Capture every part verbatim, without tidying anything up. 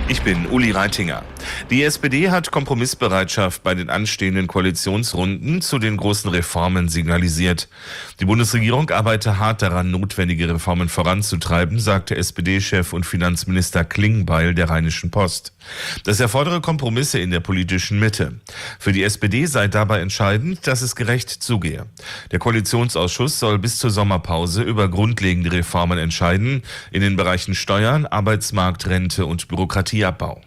Ich bin Uli Reitinger. Die S P D hat Kompromissbereitschaft bei den anstehenden Koalitionsrunden zu den großen Reformen signalisiert. Die Bundesregierung arbeite hart daran, notwendige Reformen voranzutreiben, sagte S P D-Chef und Finanzminister Klingbeil der Rheinischen Post. Das erfordere Kompromisse in der politischen Mitte. Für die S P D sei dabei entscheidend, dass es gerecht zugehe. Der Koalitionsausschuss soll bis zur Sommerpause über grundlegende Reformen entscheiden, in den Bereichen Steuern, Arbeitsmarkt, Rente und Bürokratieabbau.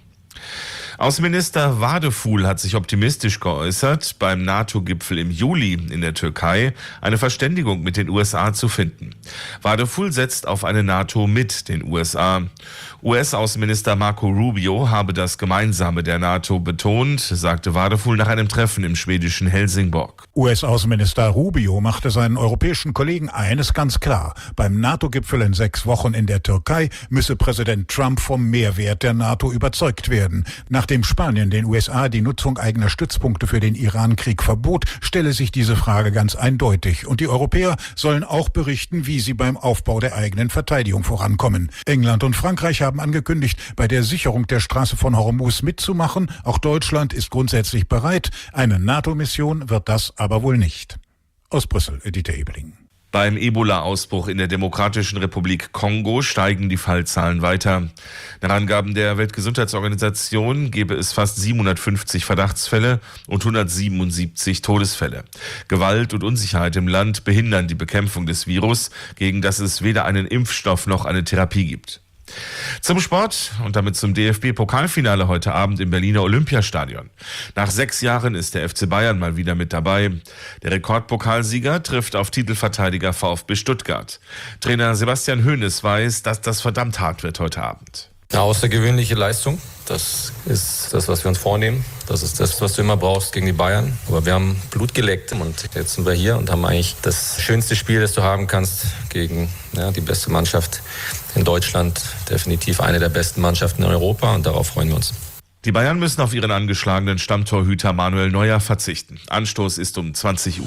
Außenminister Wadefuhl hat sich optimistisch geäußert, beim NATO-Gipfel im Juli in der Türkei eine Verständigung mit den U S A zu finden. Wadefuhl setzt auf eine NATO mit den U S A. U S-Außenminister Marco Rubio habe das Gemeinsame der NATO betont, sagte Wadefuhl nach einem Treffen im schwedischen Helsingborg. U S-Außenminister Rubio machte seinen europäischen Kollegen eines ganz klar: Beim NATO-Gipfel in sechs Wochen in der Türkei müsse Präsident Trump vom Mehrwert der NATO überzeugt werden. Nachdem Spanien den U S A die Nutzung eigener Stützpunkte für den Iran-Krieg verbot, stelle sich diese Frage ganz eindeutig. Und die Europäer sollen auch berichten, wie sie beim Aufbau der eigenen Verteidigung vorankommen. England und Frankreich haben angekündigt, bei der Sicherung der Straße von Hormuz mitzumachen. Auch Deutschland ist grundsätzlich bereit. Eine NATO-Mission wird das aber wohl nicht. Aus Brüssel, Dieter Ebeling. Beim Ebola-Ausbruch in der Demokratischen Republik Kongo steigen die Fallzahlen weiter. Nach Angaben der Weltgesundheitsorganisation gebe es fast siebenhundertfünfzig Verdachtsfälle und hundertsiebenundsiebzig Todesfälle. Gewalt und Unsicherheit im Land behindern die Bekämpfung des Virus, gegen das es weder einen Impfstoff noch eine Therapie gibt. Zum Sport und damit zum D F B-Pokalfinale heute Abend im Berliner Olympiastadion. Nach sechs Jahren ist der F C Bayern mal wieder mit dabei. Der Rekordpokalsieger trifft auf Titelverteidiger VfB Stuttgart. Trainer Sebastian Hoeneß weiß, dass das verdammt hart wird heute Abend. Eine außergewöhnliche Leistung, das ist das, was wir uns vornehmen. Das ist das, was du immer brauchst gegen die Bayern. Aber wir haben Blut geleckt und jetzt sind wir hier und haben eigentlich das schönste Spiel, das du haben kannst gegen ja, die beste Mannschaft in Deutschland. Definitiv eine der besten Mannschaften in Europa und darauf freuen wir uns. Die Bayern müssen auf ihren angeschlagenen Stammtorhüter Manuel Neuer verzichten. Anstoß ist um zwanzig Uhr.